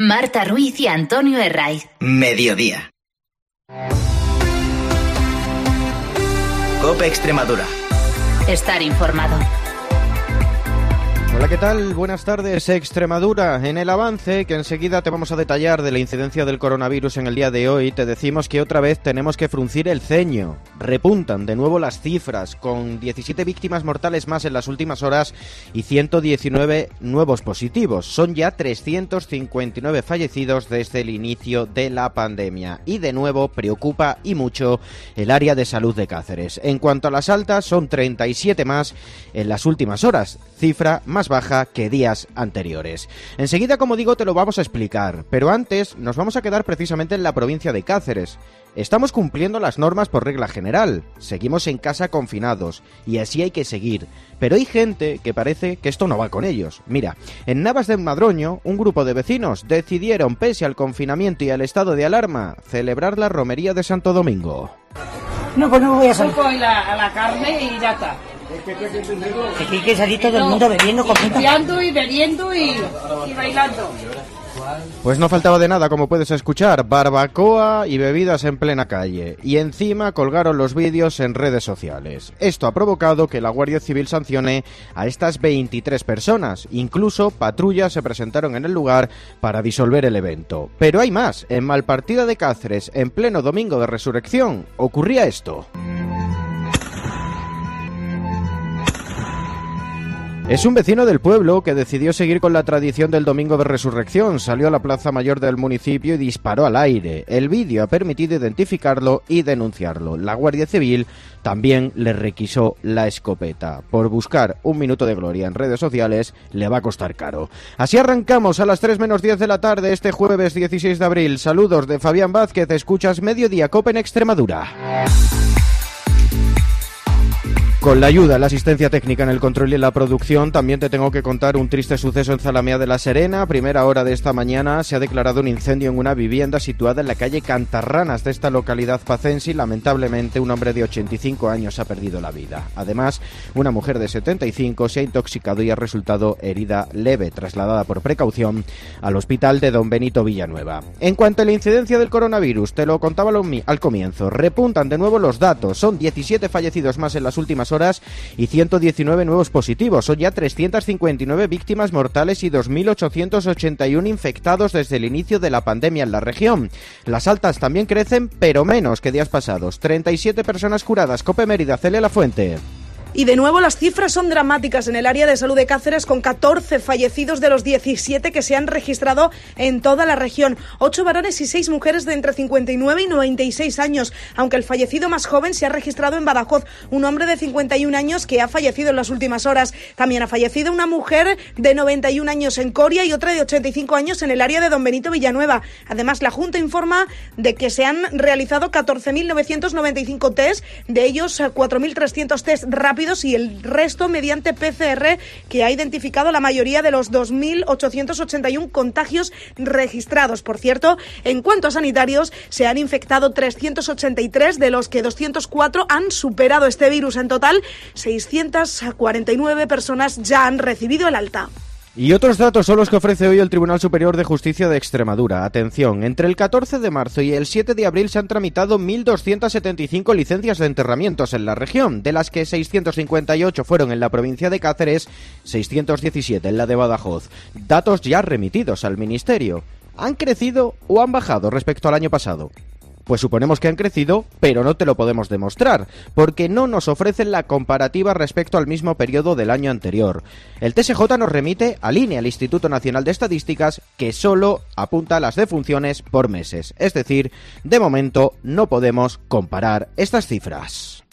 Marta Ruiz y Antonio Herraiz. Mediodía. COPE Extremadura. Estar informado. Hola, ¿qué tal? Buenas tardes, Extremadura. En el avance, que enseguida te vamos a detallar de la incidencia del coronavirus en el día de hoy, te decimos que otra vez tenemos que fruncir el ceño. Repuntan de nuevo las cifras, con 17 víctimas mortales más en las últimas horas y 119 nuevos positivos. Son ya 359 fallecidos desde el inicio de la pandemia. Y de nuevo preocupa y mucho el área de salud de Cáceres. En cuanto a las altas, son 37 más en las últimas horas, cifra más baja que días anteriores. Enseguida, como digo, te lo vamos a explicar, pero antes nos vamos a quedar precisamente en la provincia de Cáceres. Estamos cumpliendo las normas por regla general, seguimos en casa confinados, y así hay que seguir, pero hay gente que parece que esto no va con ellos. Mira, en Navas del Madroño, un grupo de vecinos decidieron, pese al confinamiento y al estado de alarma, celebrar la romería de Santo Domingo. No, pues no voy a salir. A la carne y ya está. Aquí hay que salir todo el mundo bebiendo, comiendo. Limpiando y bebiendo y bailando. Pues no faltaba de nada, como puedes escuchar, barbacoa y bebidas en plena calle. Y encima colgaron los vídeos en redes sociales. Esto ha provocado que la Guardia Civil sancione a estas 23 personas. Incluso patrullas se presentaron en el lugar para disolver el evento. Pero hay más. En Malpartida de Cáceres, en pleno Domingo de Resurrección, ocurría esto. Es un vecino del pueblo que decidió seguir con la tradición del Domingo de Resurrección. Salió a la plaza mayor del municipio y disparó al aire. El vídeo ha permitido identificarlo y denunciarlo. La Guardia Civil también le requisó la escopeta. Por buscar un minuto de gloria en redes sociales le va a costar caro. Así arrancamos a las 3 menos 10 de la tarde este jueves 16 de abril. Saludos de Fabián Vázquez. Escuchas Mediodía COPE en Extremadura. Con la ayuda, la asistencia técnica en el control y en la producción, también te tengo que contar un triste suceso en Zalamea de la Serena. A primera hora de esta mañana se ha declarado un incendio en una vivienda situada en la calle Cantarranas de esta localidad pacense y lamentablemente un hombre de 85 años ha perdido la vida. Además, una mujer de 75 se ha intoxicado y ha resultado herida leve, trasladada por precaución al hospital de Don Benito Villanueva. En cuanto a la incidencia del coronavirus, te lo contaba al comienzo, repuntan de nuevo los datos. Son 17 fallecidos más en las últimas horas y 119 nuevos positivos. Son ya 359 víctimas mortales y 2.881 infectados desde el inicio de la pandemia en la región. Las altas también crecen, pero menos que días pasados. 37 personas curadas. COPE Mérida, Celia Lafuente. Y de nuevo las cifras son dramáticas en el área de salud de Cáceres, con 14 fallecidos de los 17 que se han registrado en toda la región. 8 varones y 6 mujeres de entre 59 y 96 años, aunque el fallecido más joven se ha registrado en Badajoz, un hombre de 51 años que ha fallecido en las últimas horas. También ha fallecido una mujer de 91 años en Coria y otra de 85 años en el área de Don Benito Villanueva. Además, la Junta informa de que se han realizado 14.995 test, de ellos 4.300 test rápidos y el resto mediante PCR, que ha identificado la mayoría de los 2.881 contagios registrados. Por cierto, en cuanto a sanitarios, se han infectado 383, de los que 204 han superado este virus. En total, 649 personas ya han recibido el alta. Y otros datos son los que ofrece hoy el Tribunal Superior de Justicia de Extremadura. Atención, entre el 14 de marzo y el 7 de abril se han tramitado 1.275 licencias de enterramientos en la región, de las que 658 fueron en la provincia de Cáceres, 617 en la de Badajoz. Datos ya remitidos al Ministerio. ¿Han crecido o han bajado respecto al año pasado? Pues suponemos que han crecido, pero no te lo podemos demostrar, porque no nos ofrecen la comparativa respecto al mismo periodo del año anterior. El TSJ nos remite al INE, al Instituto Nacional de Estadísticas, que solo apunta a las defunciones por meses. Es decir, de momento no podemos comparar estas cifras.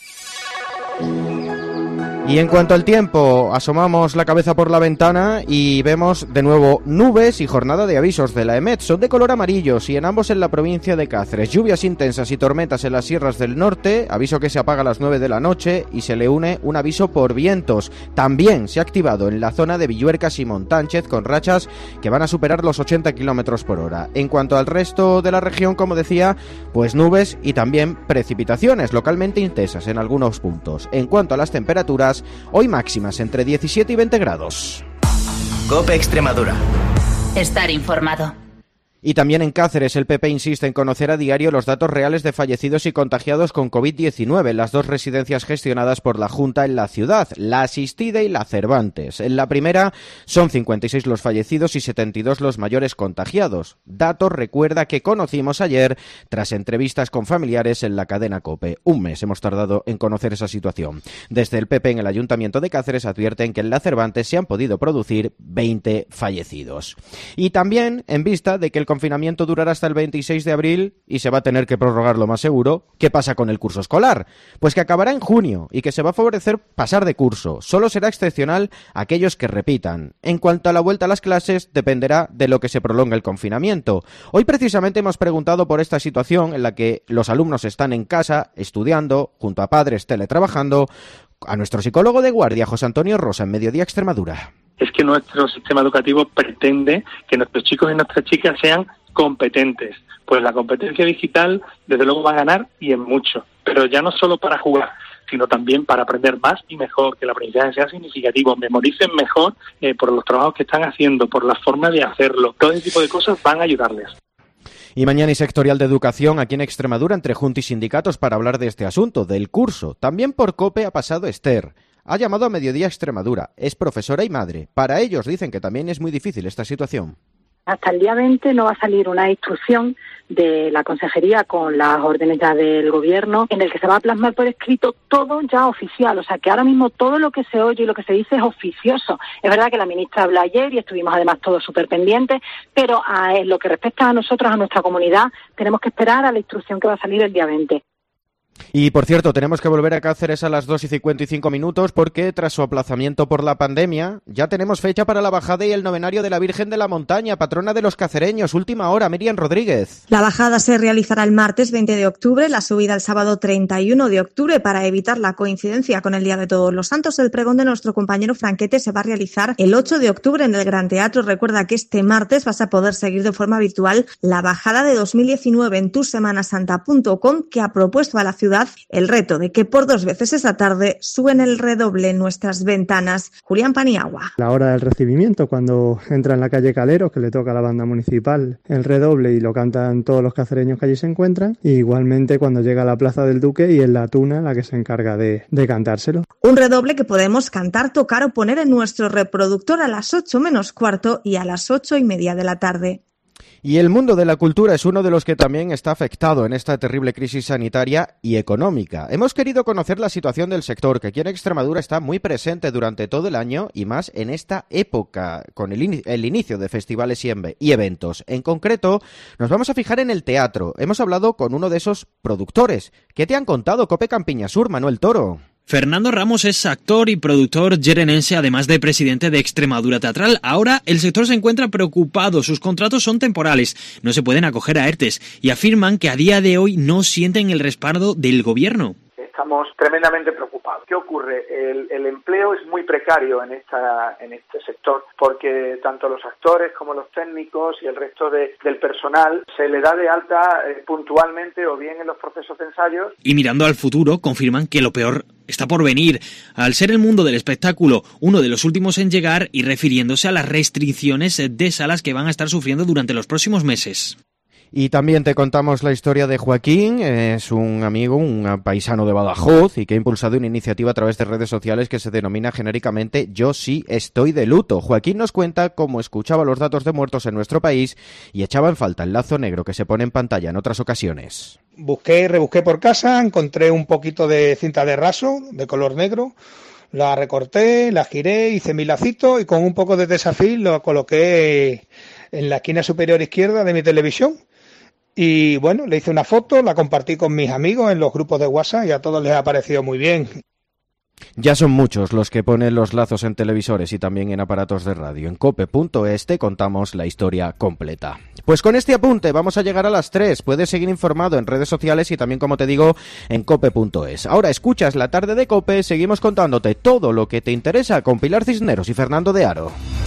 Y en cuanto al tiempo, asomamos la cabeza por la ventana y vemos de nuevo nubes y jornada de avisos de la EMET. Son de color amarillo, y en ambos en la provincia de Cáceres. Lluvias intensas y tormentas en las sierras del norte, aviso que se apaga a las 9 de la noche y se le une un aviso por vientos. También se ha activado en la zona de Villuercas y Montánchez con rachas que van a superar los 80 km por hora. En cuanto al resto de la región, como decía, pues nubes y también precipitaciones localmente intensas en algunos puntos. En cuanto a las temperaturas, hoy máximas entre 17 y 20 grados. COPE Extremadura. Estar informado. Y también en Cáceres el PP insiste en conocer a diario los datos reales de fallecidos y contagiados con COVID-19 en las dos residencias gestionadas por la Junta en la ciudad, la Asistida y la Cervantes. En la primera son 56 los fallecidos y 72 los mayores contagiados. Datos, recuerda, que conocimos ayer tras entrevistas con familiares en la cadena COPE. Un mes hemos tardado en conocer esa situación. Desde el PP en el Ayuntamiento de Cáceres advierten que en la Cervantes se han podido producir 20 fallecidos. Y también, en vista de que el confinamiento durará hasta el 26 de abril y se va a tener que prorrogar lo más seguro, ¿qué pasa con el curso escolar? Pues que acabará en junio y que se va a favorecer pasar de curso. Solo será excepcional aquellos que repitan. En cuanto a la vuelta a las clases, dependerá de lo que se prolongue el confinamiento. Hoy precisamente hemos preguntado por esta situación en la que los alumnos están en casa, estudiando, junto a padres teletrabajando, a nuestro psicólogo de guardia, José Antonio Rosa, en Mediodía Extremadura. Es que nuestro sistema educativo pretende que nuestros chicos y nuestras chicas sean competentes. Pues la competencia digital, desde luego, va a ganar y en mucho. Pero ya no solo para jugar, sino también para aprender más y mejor, que el aprendizaje sea significativo, memoricen mejor por los trabajos que están haciendo, por la forma de hacerlo. Todo ese tipo de cosas van a ayudarles. Y mañana hay sectorial de educación aquí en Extremadura entre Junta y sindicatos para hablar de este asunto, del curso. También por COPE ha pasado Esther. Ha llamado a Mediodía Extremadura. Es profesora y madre. Para ellos dicen que también es muy difícil esta situación. Hasta el día 20 no va a salir una instrucción de la consejería con las órdenes ya del gobierno en el que se va a plasmar por escrito todo ya oficial. O sea que ahora mismo todo lo que se oye y lo que se dice es oficioso. Es verdad que la ministra habló ayer y estuvimos además todos súper pendientes, pero en lo que respecta a nosotros, a nuestra comunidad, tenemos que esperar a la instrucción que va a salir el día 20. Y, por cierto, tenemos que volver a Cáceres a las 2:55 porque, tras su aplazamiento por la pandemia, ya tenemos fecha para la bajada y el novenario de la Virgen de la Montaña, patrona de los cacereños. Última hora, Miriam Rodríguez. La bajada se realizará el martes 20 de octubre, la subida el sábado 31 de octubre para evitar la coincidencia con el Día de Todos los Santos. El pregón de nuestro compañero Franquete se va a realizar el 8 de octubre en el Gran Teatro. Recuerda que este martes vas a poder seguir de forma virtual la bajada de 2019 en tusemanasanta.com, que ha propuesto a la ciudad el reto de que por 2 veces esa tarde suben el redoble en nuestras ventanas. Julián Paniagua. La hora del recibimiento, cuando entra en la calle Caleros, que le toca a la banda municipal el redoble y lo cantan todos los cacereños que allí se encuentran, y igualmente cuando llega a la Plaza del Duque y es la Tuna la que se encarga de cantárselo. Un redoble que podemos cantar, tocar o poner en nuestro reproductor a las 8:15 y a las 8:30 de la tarde. Y el mundo de la cultura es uno de los que también está afectado en esta terrible crisis sanitaria y económica. Hemos querido conocer la situación del sector, que aquí en Extremadura está muy presente durante todo el año y más en esta época, con el inicio de festivales y eventos. En concreto, nos vamos a fijar en el teatro. Hemos hablado con uno de esos productores. ¿Qué te han contado, Cope Campiñasur, Manuel Toro? Fernando Ramos es actor y productor yerenense, además de presidente de Extremadura Teatral. Ahora el sector se encuentra preocupado, sus contratos son temporales, no se pueden acoger a ERTEs y afirman que a día de hoy no sienten el respaldo del gobierno. Estamos tremendamente preocupados. ¿Qué ocurre? El empleo es muy precario en este sector porque tanto los actores como los técnicos y el resto del personal se le da de alta puntualmente o bien en los procesos de ensayos. Y mirando al futuro, confirman que lo peor está por venir, al ser el mundo del espectáculo uno de los últimos en llegar y refiriéndose a las restricciones de salas que van a estar sufriendo durante los próximos meses. Y también te contamos la historia de Joaquín, es un amigo, un paisano de Badajoz y que ha impulsado una iniciativa a través de redes sociales que se denomina genéricamente Yo sí estoy de luto. Joaquín nos cuenta cómo escuchaba los datos de muertos en nuestro país y echaba en falta el lazo negro que se pone en pantalla en otras ocasiones. Busqué y rebusqué por casa, encontré un poquito de cinta de raso de color negro, la recorté, la giré, hice mi lacito y con un poco de desafío lo coloqué en la esquina superior izquierda de mi televisión. Y bueno, le hice una foto, la compartí con mis amigos en los grupos de WhatsApp y a todos les ha parecido muy bien. Ya son muchos los que ponen los lazos en televisores y también en aparatos de radio. En cope.es te contamos la historia completa. Pues con este apunte vamos a llegar a las 3. Puedes seguir informado en redes sociales y también, como te digo, en cope.es. Ahora escuchas La Tarde de Cope, seguimos contándote todo lo que te interesa con Pilar Cisneros y Fernando de Aro.